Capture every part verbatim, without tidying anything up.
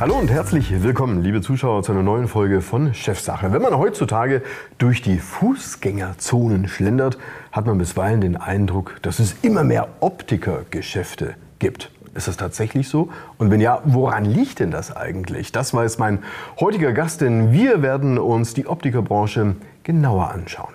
Hallo und herzlich willkommen, liebe Zuschauer, zu einer neuen Folge von Chefsache. Wenn man heutzutage durch die Fußgängerzonen schlendert, hat man bisweilen den Eindruck, dass es immer mehr Optikergeschäfte gibt. Ist das tatsächlich so? Und wenn ja, woran liegt denn das eigentlich? Das weiß mein heutiger Gast, denn wir werden uns die Optikerbranche genauer anschauen.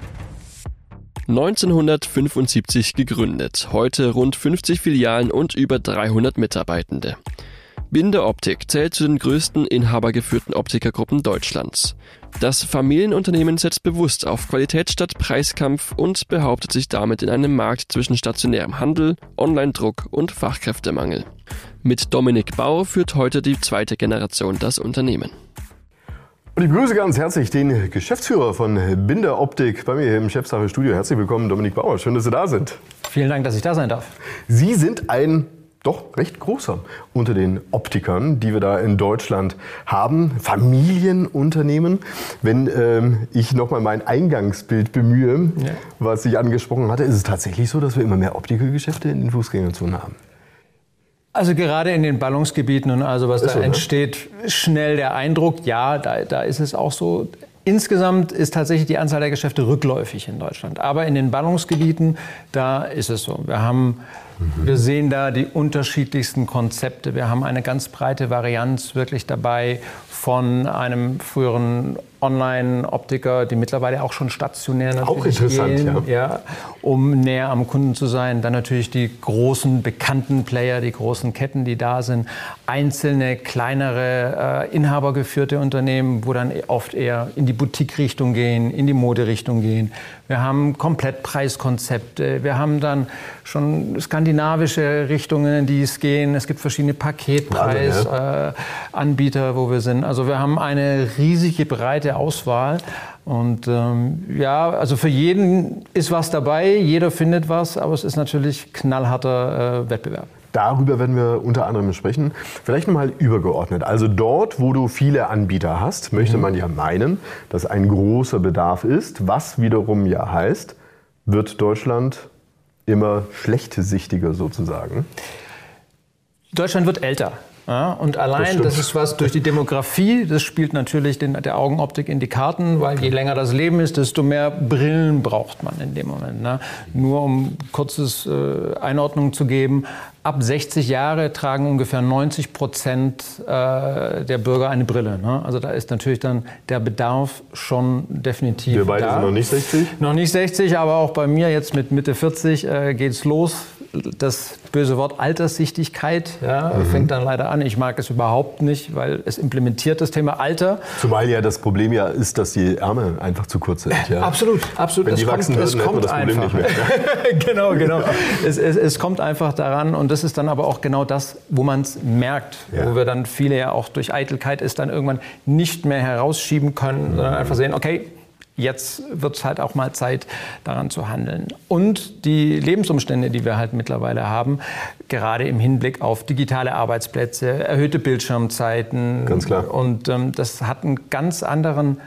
neunzehnhundertfünfundsiebzig gegründet, heute rund fünfzig Filialen und über dreihundert Mitarbeitende. Binder Optik zählt zu den größten inhabergeführten Optikergruppen Deutschlands. Das Familienunternehmen setzt bewusst auf Qualität statt Preiskampf und behauptet sich damit in einem Markt zwischen stationärem Handel, Online-Druck und Fachkräftemangel. Mit Dominik Bauer führt heute die zweite Generation das Unternehmen. Und ich begrüße ganz herzlich den Geschäftsführer von Binder Optik bei mir hier im Chefsache-Studio. Herzlich willkommen, Dominik Bauer. Schön, dass Sie da sind. Vielen Dank, dass ich da sein darf. Sie sind ein doch recht großer unter den Optikern, die wir da in Deutschland haben. Familienunternehmen. Wenn ähm, ich nochmal mein Eingangsbild bemühe, ja. was ich angesprochen hatte, ist es tatsächlich so, dass wir immer mehr Optikergeschäfte in den Fußgängerzonen haben? Also gerade in den Ballungsgebieten und also was ist da so, entsteht, ne? Schnell der Eindruck, ja, da, da ist es auch so. Insgesamt ist tatsächlich die Anzahl der Geschäfte rückläufig in Deutschland. Aber in den Ballungsgebieten, da ist es so. Wir haben, mhm. wir sehen da die unterschiedlichsten Konzepte. Wir haben eine ganz breite Varianz wirklich dabei von einem früheren Online-Optiker, die mittlerweile auch schon stationär natürlich auch interessant, gehen, ja. ja, um näher am Kunden zu sein. Dann natürlich die großen bekannten Player, die großen Ketten, die da sind. Einzelne, kleinere, äh, inhabergeführte Unternehmen, wo dann oft eher in die Boutique-Richtung gehen, in die Mode-Richtung gehen. Wir haben Komplettpreiskonzepte. Wir haben dann schon skandinavische Richtungen, in die es gehen. Es gibt verschiedene Paketpreisanbieter, äh, wo wir sind. Also wir haben eine riesige breite Auswahl. Und ähm, ja, also für jeden ist was dabei, jeder findet was, aber es ist natürlich knallharter äh, Wettbewerb. Darüber werden wir unter anderem sprechen. Vielleicht mal übergeordnet. Also dort, wo du viele Anbieter hast, möchte man ja meinen, dass ein großer Bedarf ist. Was wiederum ja heißt, wird Deutschland immer schlechtesichtiger sozusagen? Deutschland wird älter. Ja, und allein, das, das ist was durch die Demografie, das spielt natürlich den, der Augenoptik in die Karten, weil je länger das Leben ist, desto mehr Brillen braucht man in dem Moment. Ne? Nur um kurzes äh, Einordnung zu geben, ab sechzig Jahre tragen ungefähr neunzig Prozent äh, der Bürger eine Brille. Ne? Also da ist natürlich dann der Bedarf schon definitiv da. Wir beide da. sind noch nicht sechzig? Noch nicht sechzig, aber auch bei mir jetzt mit Mitte vierzig äh, geht's los. Das böse Wort Alterssichtigkeit ja, mhm. fängt dann leider an. Ich mag es überhaupt nicht, weil es implementiert das Thema Alter. Zumal ja das Problem ja ist, dass die Ärmel einfach zu kurz sind. Ja? Absolut, absolut. Wenn die es wachsen kommt, würden, hätten wir das Problem einfach. nicht mehr. Ja? genau, genau. Es, es, es kommt einfach daran und das ist dann aber auch genau das, wo man es merkt. Ja. Wo wir dann viele ja auch durch Eitelkeit es dann irgendwann nicht mehr herausschieben können, mhm. sondern einfach sehen, okay, jetzt wird es halt auch mal Zeit, daran zu handeln. Und die Lebensumstände, die wir halt mittlerweile haben, gerade im Hinblick auf digitale Arbeitsplätze, erhöhte Bildschirmzeiten. Ganz klar. Und ähm, das hat einen ganz anderen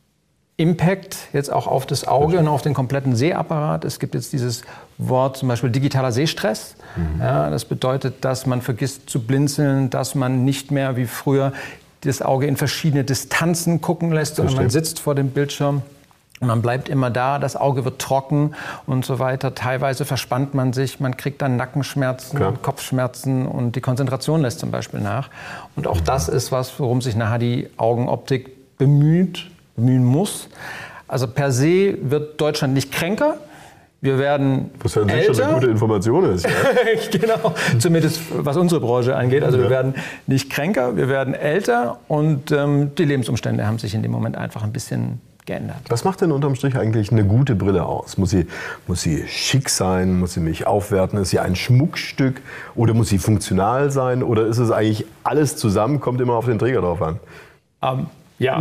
Impact jetzt auch auf das Auge und auf den kompletten Sehapparat. Es gibt jetzt dieses Wort zum Beispiel digitaler Sehstress. Mhm. Ja, das bedeutet, dass man vergisst zu blinzeln, dass man nicht mehr wie früher das Auge in verschiedene Distanzen gucken lässt, sondern man sitzt vor dem Bildschirm. Und man bleibt immer da, das Auge wird trocken und so weiter. Teilweise verspannt man sich, man kriegt dann Nackenschmerzen, Klar. Kopfschmerzen und die Konzentration lässt zum Beispiel nach. Und auch das ist was, worum sich nachher die Augenoptik bemüht, bemühen muss. Also per se wird Deutschland nicht kränker. Wir werden was an sich schon eine gute Information ist. Ja? Genau, zumindest was unsere Branche angeht. Also ja. wir werden nicht kränker, wir werden älter und ähm, die Lebensumstände haben sich in dem Moment einfach ein bisschen geändert. Was macht denn unterm Strich eigentlich eine gute Brille aus? Muss sie, muss sie schick sein? Muss sie mich aufwerten? Ist sie ein Schmuckstück? Oder muss sie funktional sein? Oder ist es eigentlich alles zusammen? Kommt immer auf den Träger drauf an. Um. Ja,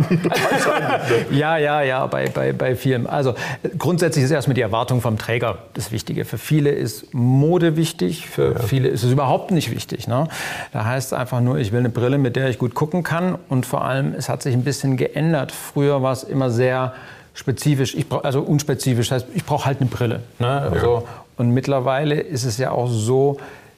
ja, ja, ja, bei, bei, bei vielen. Also grundsätzlich ist erstmal die Erwartung vom Träger das Wichtige. Für viele ist Mode wichtig, für ja. viele ist es überhaupt nicht wichtig. Ne? Da heißt es einfach nur, ich will eine Brille, mit der ich gut gucken kann. Und vor allem, es hat sich ein bisschen geändert. Früher war es immer sehr spezifisch, ich brauch, also unspezifisch, das heißt, ich brauche halt eine Brille. Ne? Also, ja. Und mittlerweile ist es ja auch so,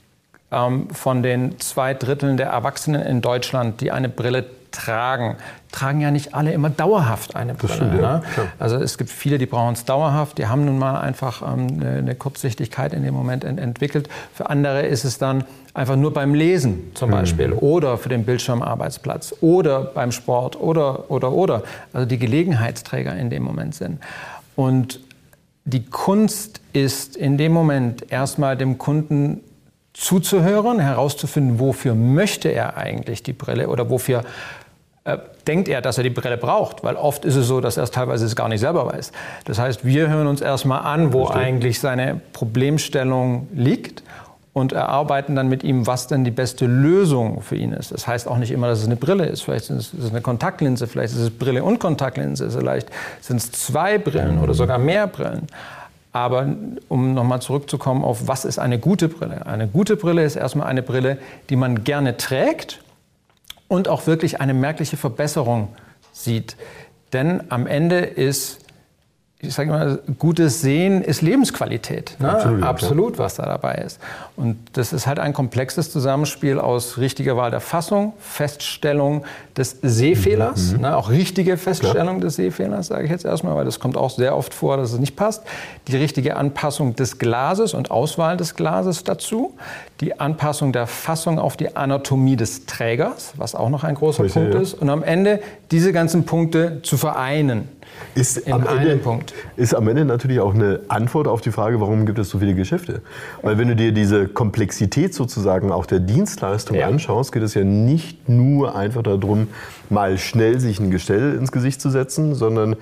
ähm, von den zwei Dritteln der Erwachsenen in Deutschland, die eine Brille tragen, tragen ja nicht alle immer dauerhaft eine Brille. Stimmt, ne? ja, also es gibt viele, die brauchen es dauerhaft, die haben nun mal einfach ähm, eine, eine Kurzsichtigkeit in dem Moment ent entwickelt. Für andere ist es dann einfach nur beim Lesen zum Beispiel mhm. oder für den Bildschirmarbeitsplatz oder beim Sport oder, oder, oder. Also die Gelegenheitsträger in dem Moment sind. Und die Kunst ist in dem Moment erstmal dem Kunden zuzuhören, herauszufinden, wofür möchte er eigentlich die Brille oder wofür äh, denkt er, dass er die Brille braucht. Weil oft ist es so, dass er es teilweise gar nicht selber weiß. Das heißt, wir hören uns erstmal an, wo Verstehe. eigentlich seine Problemstellung liegt und erarbeiten dann mit ihm, was denn die beste Lösung für ihn ist. Das heißt auch nicht immer, dass es eine Brille ist. Vielleicht ist es eine Kontaktlinse, vielleicht ist es Brille und Kontaktlinse, vielleicht sind es zwei Brillen oder sogar mehr Brillen. Aber um nochmal zurückzukommen auf, was ist eine gute Brille? Eine gute Brille ist erstmal eine Brille, die man gerne trägt und auch wirklich eine merkliche Verbesserung sieht. Denn am Ende ist, ich sage mal, gutes Sehen ist Lebensqualität. Ne? Absolut, Absolut, was da dabei ist. Und das ist halt ein komplexes Zusammenspiel aus richtiger Wahl der Fassung, Feststellung des Sehfehlers, mhm. ne? auch richtige Feststellung Klar. des Sehfehlers, sage ich jetzt erstmal, weil das kommt auch sehr oft vor, dass es nicht passt. Die richtige Anpassung des Glases und Auswahl des Glases dazu. Die Anpassung der Fassung auf die Anatomie des Trägers, was auch noch ein großer Richtig, Punkt ja. ist. Und am Ende diese ganzen Punkte zu vereinen. Ist in am, Ende, Punkt. ist am Ende natürlich auch eine Antwort auf die Frage, warum gibt es so viele Geschäfte? Weil wenn du dir diese Komplexität sozusagen auch der Dienstleistung ja. anschaust, geht es ja nicht nur einfach darum, mal schnell sich ein Gestell ins Gesicht zu setzen, sondern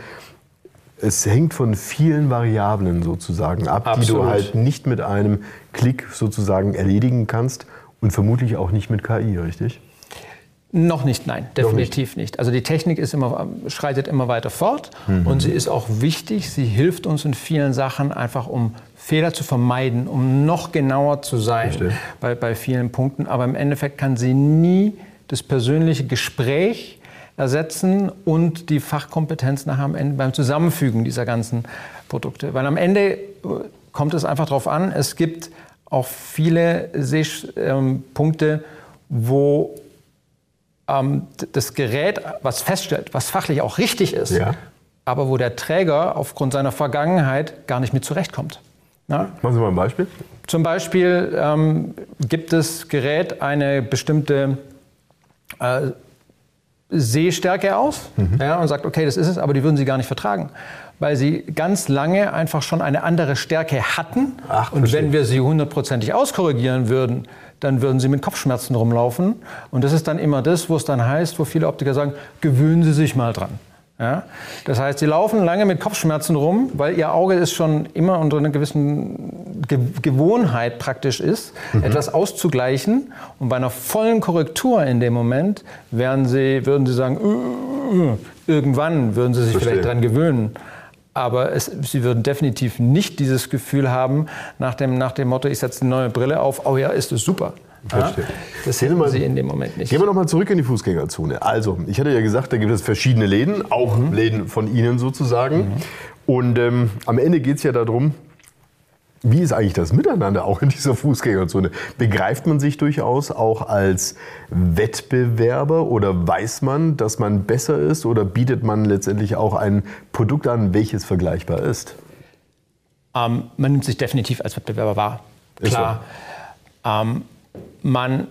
es hängt von vielen Variablen sozusagen ab, Absolut. die du halt nicht mit einem Klick sozusagen erledigen kannst und vermutlich auch nicht mit K I, richtig? Noch nicht, nein, definitiv nicht. nicht. Also die Technik ist immer, schreitet immer weiter fort mhm. und sie ist auch wichtig. Sie hilft uns in vielen Sachen einfach, um Fehler zu vermeiden, um noch genauer zu sein bei, bei vielen Punkten. Aber im Endeffekt kann sie nie das persönliche Gespräch ersetzen und die Fachkompetenz nachher am Ende beim Zusammenfügen dieser ganzen Produkte. Weil am Ende kommt es einfach darauf an, es gibt auch viele Sehpunkte, wo das Gerät, was feststellt, was fachlich auch richtig ist, ja. aber wo der Träger aufgrund seiner Vergangenheit gar nicht mit zurechtkommt. Ja? Machen Sie mal ein Beispiel. Zum Beispiel ähm, gibt das Gerät eine bestimmte äh, Sehstärke aus mhm. ja, und sagt, okay, das ist es, aber die würden Sie gar nicht vertragen, weil Sie ganz lange einfach schon eine andere Stärke hatten. Ach, und verstehe. Wenn wir sie hundertprozentig auskorrigieren würden, dann würden Sie mit Kopfschmerzen rumlaufen. Und das ist dann immer das, wo es dann heißt, wo viele Optiker sagen, gewöhnen Sie sich mal dran. Ja? Das heißt, Sie laufen lange mit Kopfschmerzen rum, weil Ihr Auge ist schon immer unter einer gewissen Ge- Gewohnheit praktisch ist, mhm. etwas auszugleichen. Und bei einer vollen Korrektur in dem Moment werden Sie, würden Sie sagen, äh, irgendwann würden Sie sich Verstehe. vielleicht dran gewöhnen. Aber es, Sie würden definitiv nicht dieses Gefühl haben, nach dem, nach dem Motto, ich setze eine neue Brille auf, oh ja, ist das super. Ja, das hätten Sie in dem Moment nicht. Gehen wir noch mal zurück in die Fußgängerzone. Also, ich hatte ja gesagt, da gibt es verschiedene Läden, auch mhm. Läden von Ihnen sozusagen. Mhm. Und ähm, am Ende geht es ja darum, wie ist eigentlich das Miteinander auch in dieser Fußgängerzone? Begreift man sich durchaus auch als Wettbewerber oder weiß man, dass man besser ist oder bietet man letztendlich auch ein Produkt an, welches vergleichbar ist? Ähm, man nimmt sich definitiv als Wettbewerber wahr, klar. So. Ähm, man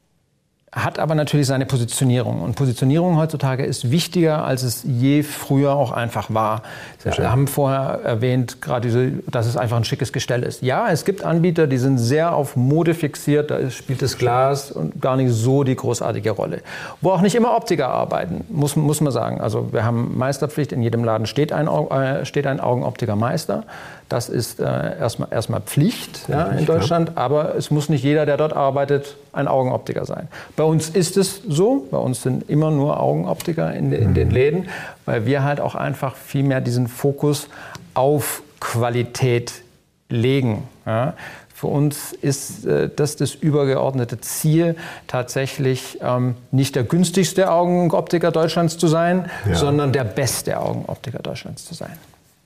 hat aber natürlich seine Positionierung. Und Positionierung heutzutage ist wichtiger, als es je früher auch einfach war. Wir haben vorher erwähnt, gerade diese, dass es einfach ein schickes Gestell ist. Ja, es gibt Anbieter, die sind sehr auf Mode fixiert, da spielt das Glas und gar nicht so die großartige Rolle. Wo auch nicht immer Optiker arbeiten, muss, muss man sagen. Also wir haben Meisterpflicht, in jedem Laden steht ein, äh, steht ein Augenoptiker-Meister. Das ist äh, erstmal, erstmal Pflicht ja, in Deutschland, aber es muss nicht jeder, der dort arbeitet, ein Augenoptiker sein. Bei uns ist es so, bei uns sind immer nur Augenoptiker in, de, in den Läden, weil wir halt auch einfach viel mehr diesen Fokus auf Qualität legen. Ja. Für uns ist äh, das das übergeordnete Ziel, tatsächlich ähm, nicht der günstigste Augenoptiker Deutschlands zu sein, ja. sondern der beste Augenoptiker Deutschlands zu sein.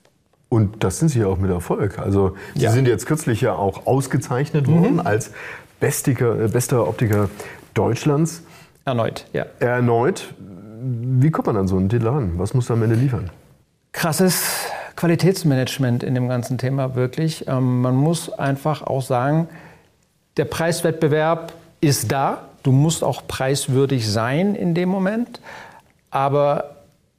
Und das sind Sie ja auch mit Erfolg. Also Sie ja. sind jetzt kürzlich ja auch ausgezeichnet worden mhm. als Bestiker, äh, bester Optiker Deutschlands. Erneut, ja. Erneut. Wie kommt man an so einen Titel ran? Was muss er am Ende liefern? Krasses Qualitätsmanagement in dem ganzen Thema, wirklich. Ähm, man muss einfach auch sagen, der Preiswettbewerb ist da. Du musst auch preiswürdig sein in dem Moment. Aber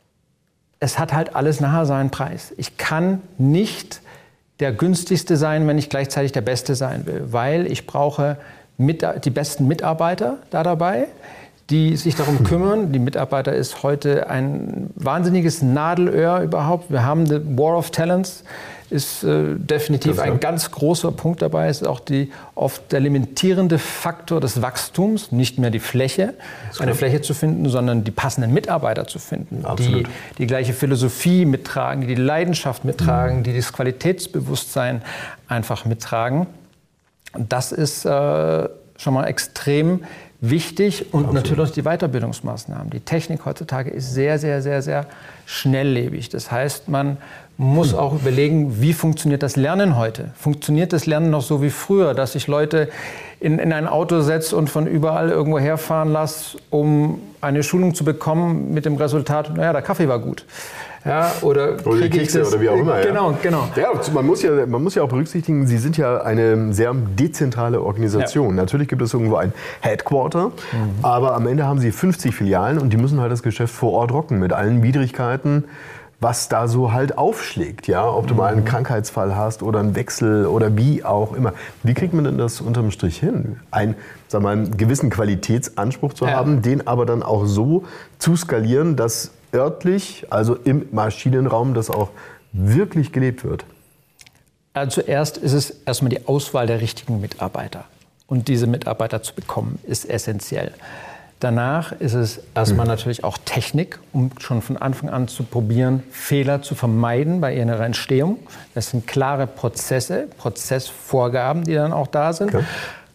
es hat halt alles nachher seinen Preis. Ich kann nicht der günstigste sein, wenn ich gleichzeitig der Beste sein will, weil ich brauche mit, die besten Mitarbeiter da dabei, die sich darum kümmern. Die Mitarbeiter ist heute ein wahnsinniges Nadelöhr überhaupt. Wir haben the War of Talents, ist äh, definitiv ein ja. ganz großer Punkt dabei. Es ist auch die, oft der limitierende Faktor des Wachstums, nicht mehr die Fläche, eine Fläche zu finden, sondern die passenden Mitarbeiter zu finden, Absolut. die die gleiche Philosophie mittragen, die die Leidenschaft mittragen, mhm. die das Qualitätsbewusstsein einfach mittragen. Und das ist äh, schon mal extrem wichtig und Absolut. Natürlich die Weiterbildungsmaßnahmen. Die Technik heutzutage ist sehr, sehr, sehr, sehr schnelllebig. Das heißt, man muss auch überlegen, wie funktioniert das Lernen heute? Funktioniert das Lernen noch so wie früher, dass ich Leute in, in ein Auto setze und von überall irgendwo herfahren lasse, um eine Schulung zu bekommen mit dem Resultat, naja, der Kaffee war gut. Ja, oder oder die Kekse oder wie auch immer. Genau, ja. genau. Ja, man muss ja, man muss ja auch berücksichtigen, Sie sind ja eine sehr dezentrale Organisation. Ja. Natürlich gibt es irgendwo ein Headquarter, mhm. aber am Ende haben Sie fünfzig Filialen und die müssen halt das Geschäft vor Ort rocken mit allen Widrigkeiten, was da so halt aufschlägt. Ja? Ob du mhm. mal einen Krankheitsfall hast oder einen Wechsel oder wie auch immer. Wie kriegt man denn das unterm Strich hin? Ein, sag mal, einen gewissen Qualitätsanspruch zu ja. haben, den aber dann auch so zu skalieren, dass örtlich, also im Maschinenraum, das auch wirklich gelebt wird? Also zuerst ist es erstmal die Auswahl der richtigen Mitarbeiter. Und diese Mitarbeiter zu bekommen, ist essentiell. Danach ist es erstmal mhm. natürlich auch Technik, um schon von Anfang an zu probieren, Fehler zu vermeiden bei ihrer Entstehung. Das sind klare Prozesse, Prozessvorgaben, die dann auch da sind. Okay.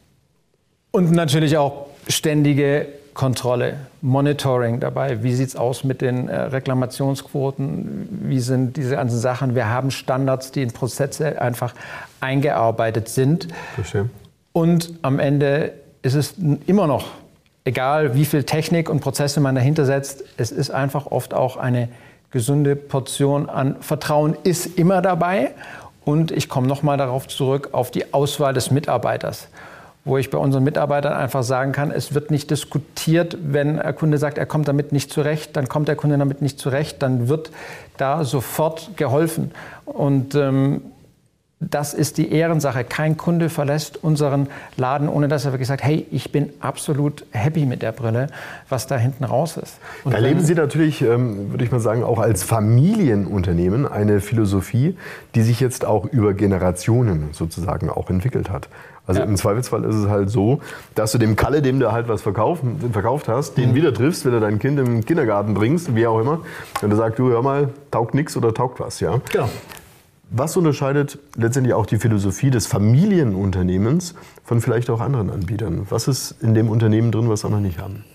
Und natürlich auch ständige Kontrolle, Monitoring dabei. Wie sieht es aus mit den äh, Reklamationsquoten? Wie sind diese ganzen Sachen? Wir haben Standards, die in Prozesse einfach eingearbeitet sind. Verstehe. Und am Ende ist es immer noch, egal wie viel Technik und Prozesse man dahinter setzt, es ist einfach oft auch eine gesunde Portion an Vertrauen ist immer dabei. Und ich komme nochmal darauf zurück, auf die Auswahl des Mitarbeiters, wo ich bei unseren Mitarbeitern einfach sagen kann, es wird nicht diskutiert, wenn ein Kunde sagt, er kommt damit nicht zurecht, dann kommt der Kunde damit nicht zurecht, dann wird da sofort geholfen. Und ähm, das ist die Ehrensache. Kein Kunde verlässt unseren Laden, ohne dass er wirklich sagt, hey, ich bin absolut happy mit der Brille, was da hinten raus ist. Und da leben Sie natürlich, ähm, würde ich mal sagen, auch als Familienunternehmen eine Philosophie, die sich jetzt auch über Generationen sozusagen auch entwickelt hat. Also ja. im Zweifelsfall ist es halt so, dass du dem Kalle, dem du halt was verkaufen, verkauft hast, den mhm. wieder triffst, wenn du dein Kind im Kindergarten bringst, wie auch immer, und du sagst, du hör mal, taugt nix oder taugt was, ja? Genau. Was unterscheidet letztendlich auch die Philosophie des Familienunternehmens von vielleicht auch anderen Anbietern? Was ist in dem Unternehmen drin, was andere nicht haben?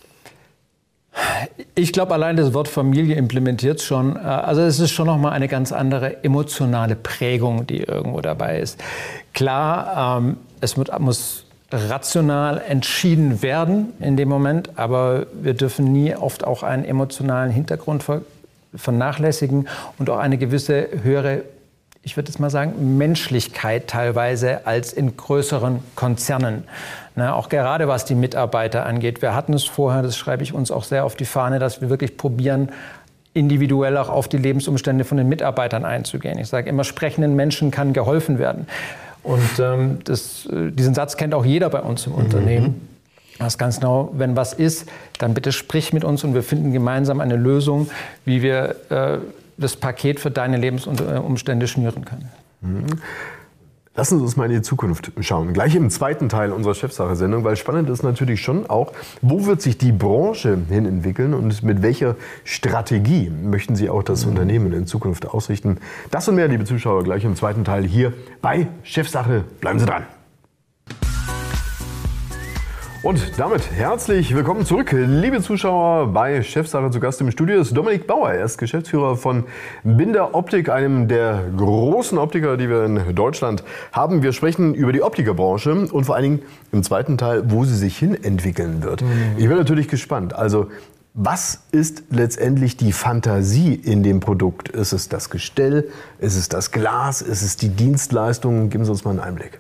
Ich glaube, allein das Wort Familie implementiert schon. Also es ist schon noch mal eine ganz andere emotionale Prägung, die irgendwo dabei ist. Klar, ähm, es wird, muss rational entschieden werden in dem Moment, aber wir dürfen nie oft auch einen emotionalen Hintergrund vernachlässigen und auch eine gewisse höhere, ich würde jetzt mal sagen, Menschlichkeit teilweise als in größeren Konzernen. Na, auch gerade was die Mitarbeiter angeht. Wir hatten es vorher, das schreibe ich uns auch sehr auf die Fahne, dass wir wirklich probieren, individuell auch auf die Lebensumstände von den Mitarbeitern einzugehen. Ich sage immer, sprechenden Menschen kann geholfen werden. Und ähm, das, diesen Satz kennt auch jeder bei uns im mhm. Unternehmen. Das ist ganz genau, wenn was ist, dann bitte sprich mit uns und wir finden gemeinsam eine Lösung, wie wir äh, das Paket für deine Lebensumstände schnüren können. Mhm. Lassen Sie uns mal in die Zukunft schauen. Gleich im zweiten Teil unserer Chefsache-Sendung, weil spannend ist natürlich schon auch, wo wird sich die Branche hin entwickeln und mit welcher Strategie möchten Sie auch das mhm. Unternehmen in Zukunft ausrichten. Das und mehr, liebe Zuschauer, gleich im zweiten Teil hier bei Chefsache. Bleiben Sie dran. Und damit herzlich willkommen zurück, liebe Zuschauer, bei Chefsache. Zu Gast im Studio ist Dominik Bauer. Er ist Geschäftsführer von Binder Optik, einem der großen Optiker, die wir in Deutschland haben. Wir sprechen über die Optikerbranche und vor allen Dingen im zweiten Teil, wo sie sich hin entwickeln wird. Mhm. Ich bin natürlich gespannt. Also, was ist letztendlich die Fantasie in dem Produkt? Ist es das Gestell? Ist es das Glas? Ist es die Dienstleistung? Geben Sie uns mal einen Einblick.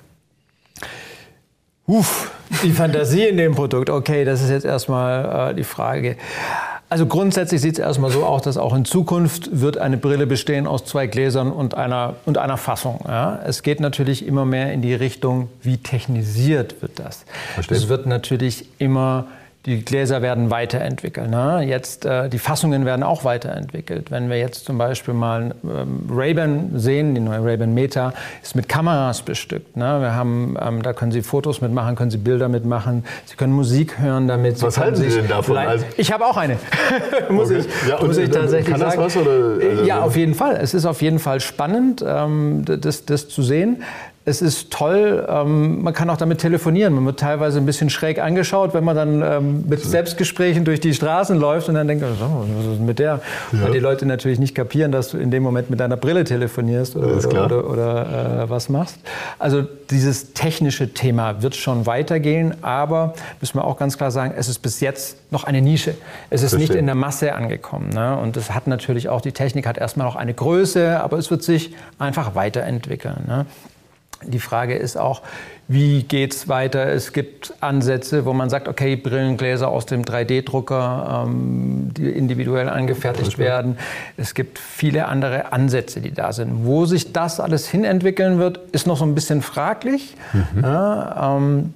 Uff, die Fantasie in dem Produkt, okay, das ist jetzt erstmal äh, die Frage. Also grundsätzlich sieht es erstmal so aus, dass auch in Zukunft wird eine Brille bestehen aus zwei Gläsern und einer, und einer Fassung. Ja? Es geht natürlich immer mehr in die Richtung, wie technisiert wird das. Verstehe. Es wird natürlich immer... Die Gläser werden weiterentwickelt. Ne? Jetzt, äh, die Fassungen werden auch weiterentwickelt. Wenn wir jetzt zum Beispiel mal ähm, Ray-Ban sehen, die neue Ray-Ban Meta ist mit Kameras bestückt. Ne? Wir haben, ähm, da können Sie Fotos mitmachen, können Sie Bilder mitmachen, Sie können Musik hören damit. Was halten Sie denn davon? Also ich habe auch eine. muss okay. ich, ja, muss ich tatsächlich kann das sagen. Was, oder? Also, ja, auf jeden Fall. Es ist auf jeden Fall spannend, ähm, das, das zu sehen. Es ist toll, ähm, man kann auch damit telefonieren. Man wird teilweise ein bisschen schräg angeschaut, wenn man dann ähm, mit Selbstgesprächen durch die Straßen läuft und dann denkt, oh, was ist mit der? Ja. Weil die Leute natürlich nicht kapieren, dass du in dem Moment mit deiner Brille telefonierst oder, oder, oder, oder äh, was machst. Also dieses technische Thema wird schon weitergehen, aber müssen wir auch ganz klar sagen, es ist bis jetzt noch eine Nische. Es ist Verstehen. nicht in der Masse angekommen. Ne? Und es hat natürlich auch, die Technik hat erstmal noch eine Größe, aber es wird sich einfach weiterentwickeln. Ne? Die Frage ist auch, wie geht's weiter? Es gibt Ansätze, wo man sagt, okay, Brillengläser aus dem drei D Drucker, ähm, die individuell angefertigt werden. Es gibt viele andere Ansätze, die da sind. Wo sich das alles hinentwickeln wird, ist noch so ein bisschen fraglich. Mhm. Ja, ähm,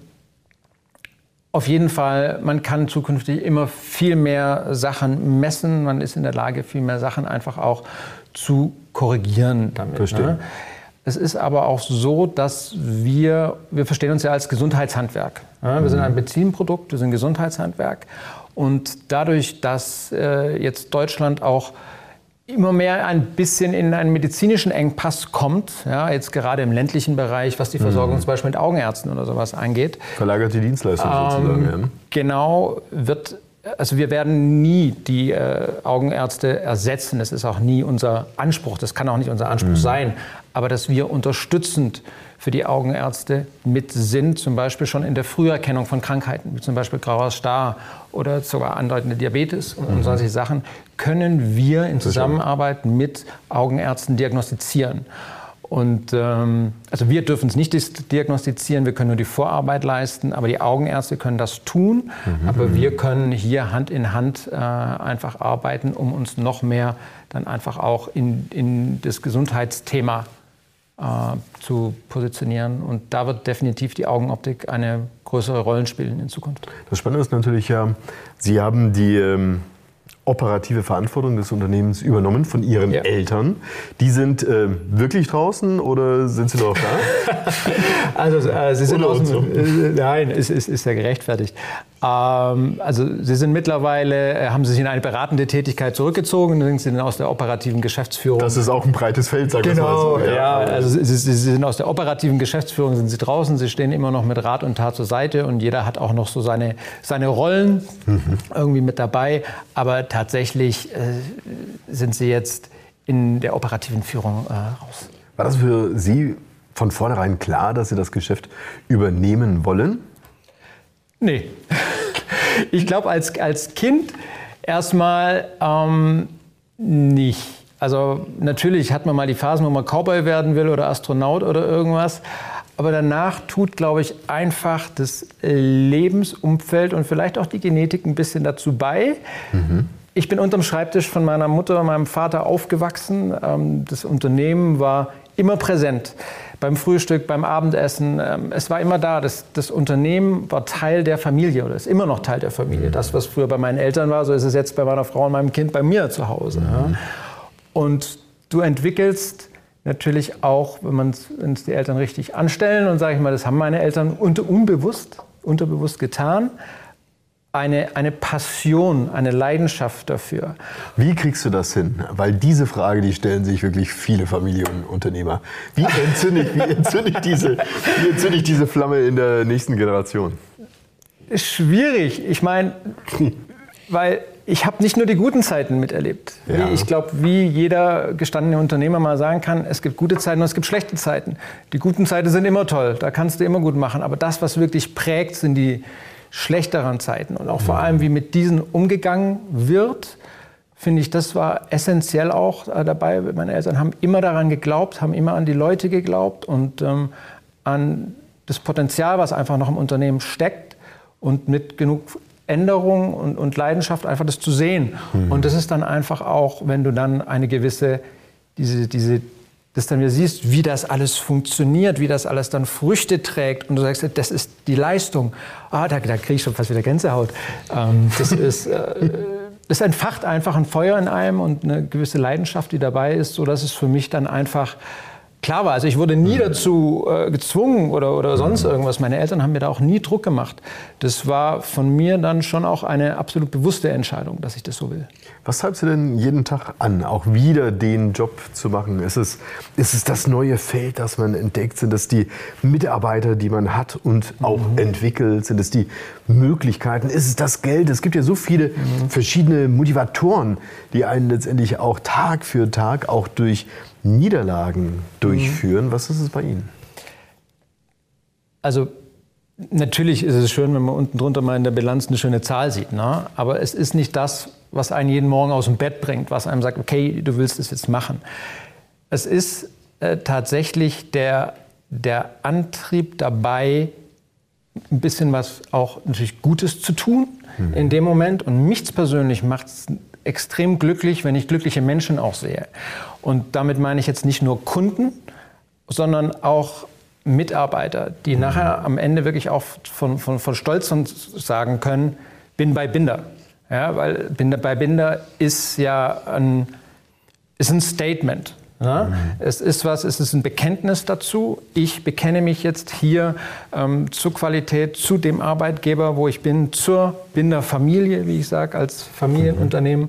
auf jeden Fall, man kann zukünftig immer viel mehr Sachen messen. Man ist in der Lage, viel mehr Sachen einfach auch zu korrigieren damit. Verstehe. Ne? Es ist aber auch so, dass wir, wir verstehen uns ja als Gesundheitshandwerk. Ja, wir sind ein Medizinprodukt, wir sind Gesundheitshandwerk. Und dadurch, dass äh, jetzt Deutschland auch immer mehr ein bisschen in einen medizinischen Engpass kommt, ja, jetzt gerade im ländlichen Bereich, was die Versorgung mhm. zum Beispiel mit Augenärzten oder sowas angeht. Verlagert die Dienstleistung ähm, sozusagen. Ja. Genau, wird... Also wir werden nie die äh, Augenärzte ersetzen. Das ist auch nie unser Anspruch. Das kann auch nicht unser Anspruch mhm. sein. Aber dass wir unterstützend für die Augenärzte mit sind, zum Beispiel schon in der Früherkennung von Krankheiten, wie zum Beispiel grauer Star oder sogar andeutende Diabetes und, mhm. und solche Sachen, können wir in Zusammenarbeit mit Augenärzten diagnostizieren. Und ähm, also wir dürfen es nicht diagnostizieren, wir können nur die Vorarbeit leisten, aber die Augenärzte können das tun. Mhm. Aber wir können hier Hand in Hand äh, einfach arbeiten, um uns noch mehr dann einfach auch in, in das Gesundheitsthema äh, zu positionieren. Und da wird definitiv die Augenoptik eine größere Rolle spielen in Zukunft. Das Spannende ist natürlich ja, Sie haben die... Ähm operative Verantwortung des Unternehmens übernommen von Ihren ja. Eltern. Die sind äh, wirklich draußen oder sind sie noch da? Also äh, sie sind aus dem, äh, nein, ist, ist, ist ja gerechtfertigt. Ähm, also sie sind mittlerweile, äh, haben sich in eine beratende Tätigkeit zurückgezogen, dann sind sie aus der operativen Geschäftsführung. Das ist auch ein breites Feld, sagen wir mal so. Genau, ja, ja, also sie, sie sind aus der operativen Geschäftsführung, sind sie draußen, sie stehen immer noch mit Rat und Tat zur Seite und jeder hat auch noch so seine, seine Rollen mhm. irgendwie mit dabei, aber tatsächlich äh, sind sie jetzt in der operativen Führung äh, raus. War das für Sie von vornherein klar, dass Sie das Geschäft übernehmen wollen? Nee. Ich glaube, als, als Kind erstmal ähm, nicht. Also natürlich hat man mal die Phasen, wo man Cowboy werden will oder Astronaut oder irgendwas. Aber danach tut, glaube ich, einfach das Lebensumfeld und vielleicht auch die Genetik ein bisschen dazu bei. Mhm. Ich bin unterm Schreibtisch von meiner Mutter und meinem Vater aufgewachsen. Das Unternehmen war immer präsent. Beim Frühstück, beim Abendessen. Es war immer da. Das, das Unternehmen war Teil der Familie oder ist immer noch Teil der Familie. Das, was früher bei meinen Eltern war, so ist es jetzt bei meiner Frau und meinem Kind bei mir zu Hause. Mhm. Und du entwickelst natürlich auch, wenn man es die Eltern richtig anstellen und sage ich mal, das haben meine Eltern unter, unbewusst, unterbewusst getan, eine, eine Passion, eine Leidenschaft dafür. Wie kriegst du das hin? Weil diese Frage, die stellen sich wirklich viele Familienunternehmer. Wie entzünde ich, wie entzünde ich, diese, wie entzünde ich diese Flamme in der nächsten Generation? Schwierig. Ich meine, weil ich habe nicht nur die guten Zeiten miterlebt. Ja. Ich glaube, wie jeder gestandene Unternehmer mal sagen kann, es gibt gute Zeiten und es gibt schlechte Zeiten. Die guten Zeiten sind immer toll, da kannst du immer gut machen. Aber das, was wirklich prägt, sind die schlechteren Zeiten. Und auch vor allem, wie mit diesen umgegangen wird, finde ich, das war essentiell auch dabei. Meine Eltern haben immer daran geglaubt, haben immer an die Leute geglaubt und ähm, an das Potenzial, was einfach noch im Unternehmen steckt und mit genug Änderung und, und Leidenschaft einfach das zu sehen. Mhm. Und das ist dann einfach auch, wenn du dann eine gewisse, diese, diese, das dann wieder siehst, wie das alles funktioniert, wie das alles dann Früchte trägt und du sagst, das ist die Leistung. Ah, da, da kriege ich schon fast wieder Gänsehaut. Ähm, das ist, äh, das entfacht einfach ein Feuer in einem und eine gewisse Leidenschaft, die dabei ist, sodass es für mich dann einfach klar war. Also ich wurde nie dazu äh, gezwungen oder, oder sonst irgendwas. Meine Eltern haben mir da auch nie Druck gemacht. Das war von mir dann schon auch eine absolut bewusste Entscheidung, dass ich das so will. Was treibst du denn jeden Tag an, auch wieder den Job zu machen? Ist es, ist es das neue Feld, das man entdeckt? Sind es die Mitarbeiter, die man hat und auch mhm. entwickelt? Sind es die Möglichkeiten? Ist es das Geld? Es gibt ja so viele mhm. verschiedene Motivatoren, die einen letztendlich auch Tag für Tag auch durch Niederlagen durchführen. Mhm. Was ist es bei Ihnen? Also natürlich ist es schön, wenn man unten drunter mal in der Bilanz eine schöne Zahl sieht. Ne? Aber es ist nicht das, was einen jeden Morgen aus dem Bett bringt, was einem sagt, okay, du willst es jetzt machen. Es ist äh, tatsächlich der, der Antrieb dabei, ein bisschen was auch natürlich Gutes zu tun mhm. in dem Moment. Und mich persönlich macht es extrem glücklich, wenn ich glückliche Menschen auch sehe. Und damit meine ich jetzt nicht nur Kunden, sondern auch Mitarbeiter, die mhm. nachher am Ende wirklich auch von, von, von Stolz sagen können, bin bei Binder. Ja, weil Binder, bei Binder ist ja ein, ist ein Statement. Ja? Mhm. Es ist was, es ist ein Bekenntnis dazu. Ich bekenne mich jetzt hier ähm, zur Qualität, zu dem Arbeitgeber, wo ich bin, zur Binder-Familie, wie ich sage, als Familienunternehmen. Mhm.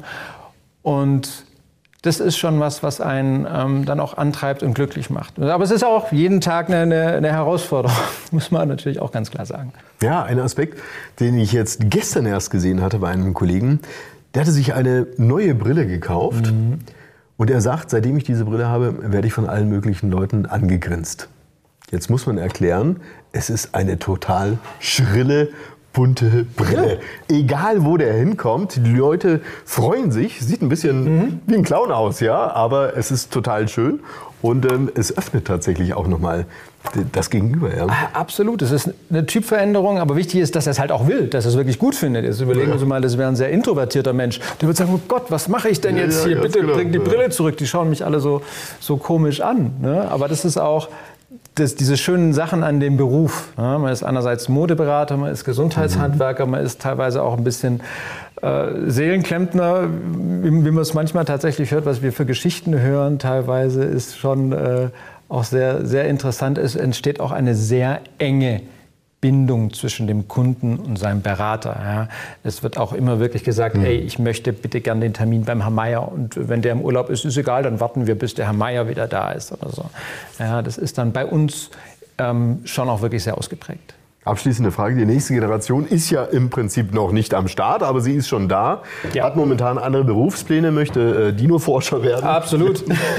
Und das ist schon was, was einen ähm, dann auch antreibt und glücklich macht. Aber es ist auch jeden Tag eine, eine Herausforderung, muss man natürlich auch ganz klar sagen. Ja, ein Aspekt, den ich jetzt gestern erst gesehen hatte bei einem Kollegen, der hatte sich eine neue Brille gekauft. Mhm. Und er sagt, seitdem ich diese Brille habe, werde ich von allen möglichen Leuten angegrinst. Jetzt muss man erklären, es ist eine total schrille, bunte Brille. Ja. Egal, wo der hinkommt, die Leute freuen sich. Sieht ein bisschen mhm. wie ein Clown aus, ja, aber es ist total schön. Und ähm, es öffnet tatsächlich auch nochmal das Gegenüber. Ja. Absolut, es ist eine Typveränderung, aber wichtig ist, dass er es halt auch will, dass er es wirklich gut findet. Jetzt überlegen ja. Sie mal, das wäre ein sehr introvertierter Mensch. Der würde sagen, oh Gott, was mache ich denn jetzt ja, hier? Bitte genau. bring die Brille zurück, die schauen mich alle so, so komisch an. Ne? Aber das ist auch das, diese schönen Sachen an dem Beruf. Ne? Man ist einerseits Modeberater, man ist Gesundheitshandwerker, man ist teilweise auch ein bisschen äh, Seelenklempner, wie, wie man es manchmal tatsächlich hört, was wir für Geschichten hören. Teilweise ist schon äh, auch sehr, sehr interessant. Es entsteht auch eine sehr enge Bindung zwischen dem Kunden und seinem Berater. Ja. Es wird auch immer wirklich gesagt, mhm. ey, ich möchte bitte gern den Termin beim Herrn Meier und wenn der im Urlaub ist, ist egal, dann warten wir, bis der Herr Meier wieder da ist oder so. Ja, das ist dann bei uns ähm, schon auch wirklich sehr ausgeprägt. Abschließende Frage. Die nächste Generation ist ja im Prinzip noch nicht am Start, aber sie ist schon da. Ja. Hat momentan andere Berufspläne, möchte äh, Dino-Forscher werden. Absolut.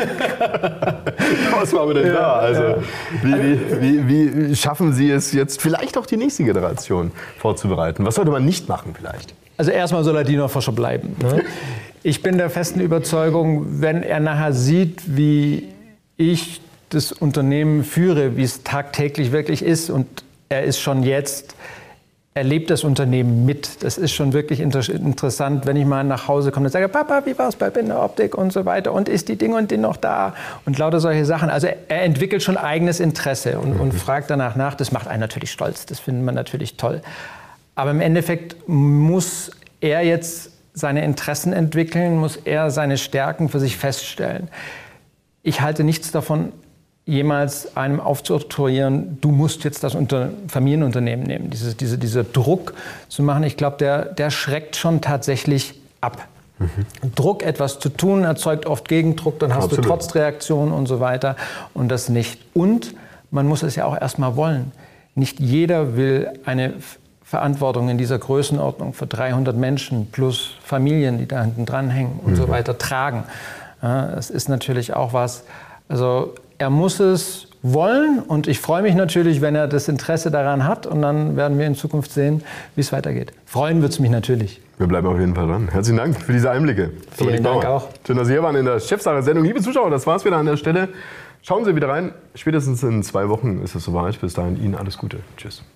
Was machen wir denn ja, da? Also, ja. wie, wie, wie, wie schaffen Sie es jetzt, vielleicht auch die nächste Generation vorzubereiten? Was sollte man nicht machen vielleicht? Also erstmal soll er Dino-Forscher bleiben. Ne? Ich bin der festen Überzeugung, wenn er nachher sieht, wie ich das Unternehmen führe, wie es tagtäglich wirklich ist und er ist schon jetzt, er lebt das Unternehmen mit. Das ist schon wirklich inter- interessant, wenn ich mal nach Hause komme und sage, Papa, wie war es bei Binder Optik und so weiter und ist die Ding und die noch da und lauter solche Sachen. Also er entwickelt schon eigenes Interesse und, mhm. und fragt danach nach. Das macht einen natürlich stolz, das findet man natürlich toll. Aber im Endeffekt muss er jetzt seine Interessen entwickeln, muss er seine Stärken für sich feststellen. Ich halte nichts davon, jemals einem aufzuoktroyieren, du musst jetzt das Unter- Familienunternehmen nehmen. Dieses, diese, dieser Druck zu machen, ich glaube, der, der schreckt schon tatsächlich ab. Mhm. Druck, etwas zu tun, erzeugt oft Gegendruck, dann hast Absolut. du Trotzreaktionen und so weiter und das nicht. Und man muss es ja auch erstmal wollen. Nicht jeder will eine Verantwortung in dieser Größenordnung für dreihundert Menschen plus Familien, die da hinten dranhängen und mhm. so weiter tragen. Ja, das ist natürlich auch was, also er muss es wollen und ich freue mich natürlich, wenn er das Interesse daran hat und dann werden wir in Zukunft sehen, wie es weitergeht. Freuen wird es mich natürlich. Wir bleiben auf jeden Fall dran. Herzlichen Dank für diese Einblicke. Vielen Dank auch. Schön, dass Sie hier waren in der Chefsache-Sendung. Liebe Zuschauer, das war's wieder an der Stelle. Schauen Sie wieder rein. Spätestens in zwei Wochen ist es soweit. Bis dahin Ihnen alles Gute. Tschüss.